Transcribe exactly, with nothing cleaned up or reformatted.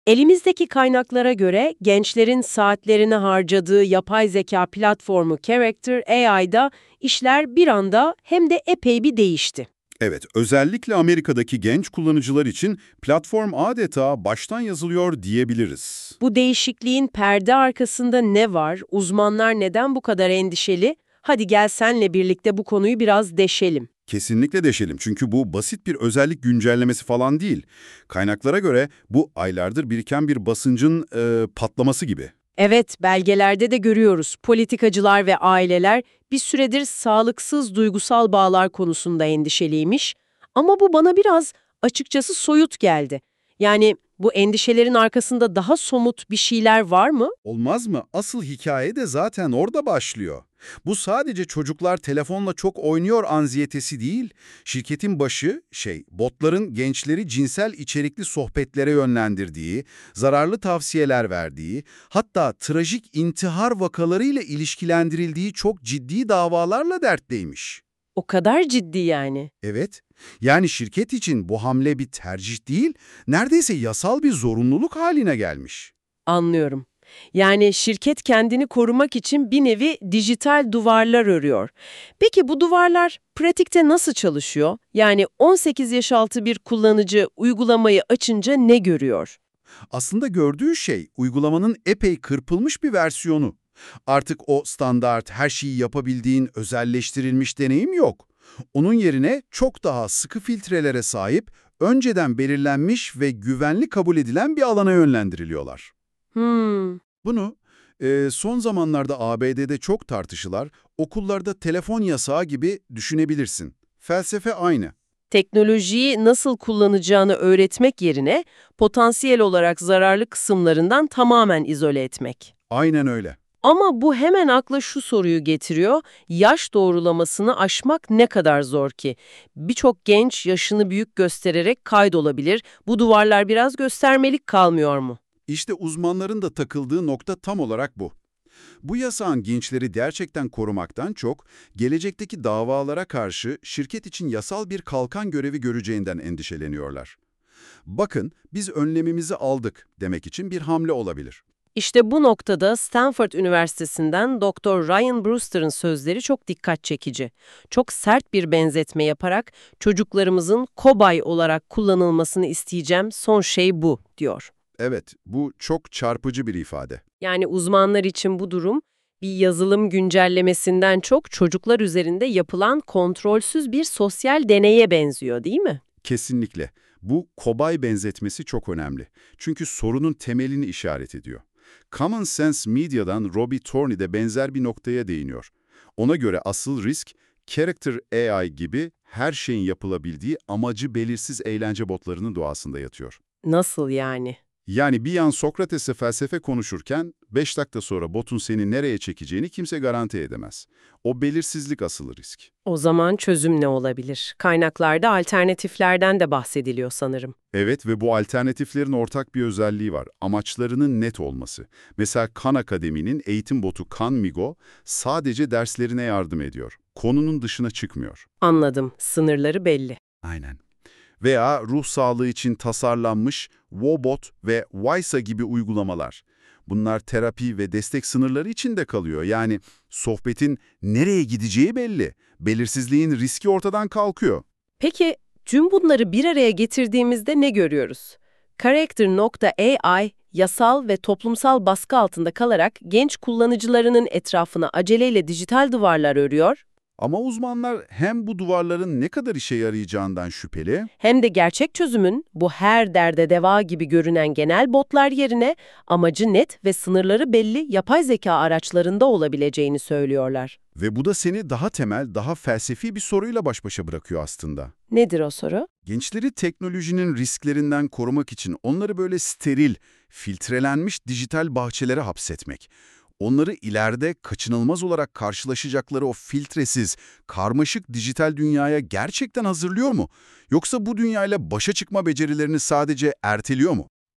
Elimizdeki kaynaklara göre gençlerin saatlerini harcadığı yapay zeka platformu Character A I'da işler bir anda hem de epey bir değişti. Evet, özellikle Amerika'daki genç kullanıcılar için platform adeta baştan yazılıyor diyebiliriz. Bu değişikliğin perde arkasında ne var? Uzmanlar neden bu kadar endişeli? Hadi gel senle birlikte bu konuyu biraz deşelim. Kesinlikle deşelim çünkü bu basit bir özellik güncellemesi falan değil. Kaynaklara göre bu aylardır biriken bir basıncın e, patlaması gibi. Evet, belgelerde de görüyoruz. Politikacılar ve aileler bir süredir sağlıksız duygusal bağlar konusunda endişeliymiş. Ama bu bana biraz açıkçası soyut geldi. Yani bu endişelerin arkasında daha somut bir şeyler var mı? Olmaz mı? Asıl hikaye de zaten orada başlıyor. Bu sadece çocuklar telefonla çok oynuyor anziyetesi değil. Şirketin başı, şey, botların gençleri cinsel içerikli sohbetlere yönlendirdiği, zararlı tavsiyeler verdiği, hatta trajik intihar vakalarıyla ilişkilendirildiği çok ciddi davalarla dertleymiş. O kadar ciddi yani. Evet, yani şirket için bu hamle bir tercih değil, neredeyse yasal bir zorunluluk haline gelmiş. Anlıyorum. Yani şirket kendini korumak için bir nevi dijital duvarlar örüyor. Peki bu duvarlar pratikte nasıl çalışıyor? Yani on sekiz yaş altı bir kullanıcı uygulamayı açınca ne görüyor? Aslında gördüğü şey uygulamanın epey kırpılmış bir versiyonu. Artık o standart, her şeyi yapabildiğin özelleştirilmiş deneyim yok. Onun yerine çok daha sıkı filtrelere sahip, önceden belirlenmiş ve güvenli kabul edilen bir alana yönlendiriliyorlar. Hmm. Bunu e, son zamanlarda A B D'de çok tartışılar, okullarda telefon yasağı gibi düşünebilirsin. Felsefe aynı. Teknolojiyi nasıl kullanacağını öğretmek yerine potansiyel olarak zararlı kısımlarından tamamen izole etmek. Aynen öyle. Ama bu hemen akla şu soruyu getiriyor. Yaş doğrulamasını aşmak ne kadar zor ki? Birçok genç yaşını büyük göstererek kaydolabilir. Bu duvarlar biraz göstermelik kalmıyor mu? İşte uzmanların da takıldığı nokta tam olarak bu. Bu yasağın gençleri gerçekten korumaktan çok, gelecekteki davalara karşı şirket için yasal bir kalkan görevi göreceğinden endişeleniyorlar. Bakın, biz önlemimizi aldık demek için bir hamle olabilir. İşte bu noktada Stanford Üniversitesi'nden doktor Ryan Brewster'ın sözleri çok dikkat çekici. Çok sert bir benzetme yaparak çocuklarımızın kobay olarak kullanılmasını isteyeceğim, son şey bu, diyor. Evet, bu çok çarpıcı bir ifade. Yani uzmanlar için bu durum bir yazılım güncellemesinden çok çocuklar üzerinde yapılan kontrolsüz bir sosyal deneye benziyor, değil mi? Kesinlikle. Bu kobay benzetmesi çok önemli. Çünkü sorunun temelini işaret ediyor. Common Sense Media'dan Robbie Thorney de benzer bir noktaya değiniyor. Ona göre asıl risk, Character A I gibi her şeyin yapılabildiği amacı belirsiz eğlence botlarının doğasında yatıyor. Nasıl yani? Yani bir yan Sokrates'e felsefe konuşurken beş dakika sonra botun seni nereye çekeceğini kimse garanti edemez. O belirsizlik asıl risk. O zaman çözüm ne olabilir? Kaynaklarda alternatiflerden de bahsediliyor sanırım. Evet ve bu alternatiflerin ortak bir özelliği var. Amaçlarının net olması. Mesela Khan Akademi'nin eğitim botu Khan.Migo sadece derslerine yardım ediyor. Konunun dışına çıkmıyor. Anladım. Sınırları belli. Aynen. Veya ruh sağlığı için tasarlanmış Wobot ve Wysa gibi uygulamalar. Bunlar terapi ve destek sınırları içinde kalıyor. Yani sohbetin nereye gideceği belli. Belirsizliğin riski ortadan kalkıyor. Peki tüm bunları bir araya getirdiğimizde ne görüyoruz? Character.A I yasal ve toplumsal baskı altında kalarak genç kullanıcılarının etrafına aceleyle dijital duvarlar örüyor, Ama uzmanlar hem bu duvarların ne kadar işe yarayacağından şüpheli, hem de gerçek çözümün bu her derde deva gibi görünen genel botlar yerine amacı net ve sınırları belli yapay zeka araçlarında olabileceğini söylüyorlar. ve bu da seni daha temel, daha felsefi bir soruyla baş başa bırakıyor aslında. Nedir o soru? Gençleri teknolojinin risklerinden korumak için onları böyle steril, filtrelenmiş dijital bahçelere hapsetmek, onları ileride kaçınılmaz olarak karşılaşacakları o filtresiz, karmaşık dijital dünyaya gerçekten hazırlıyor mu? Yoksa bu dünyayla başa çıkma becerilerini sadece erteliyor mu?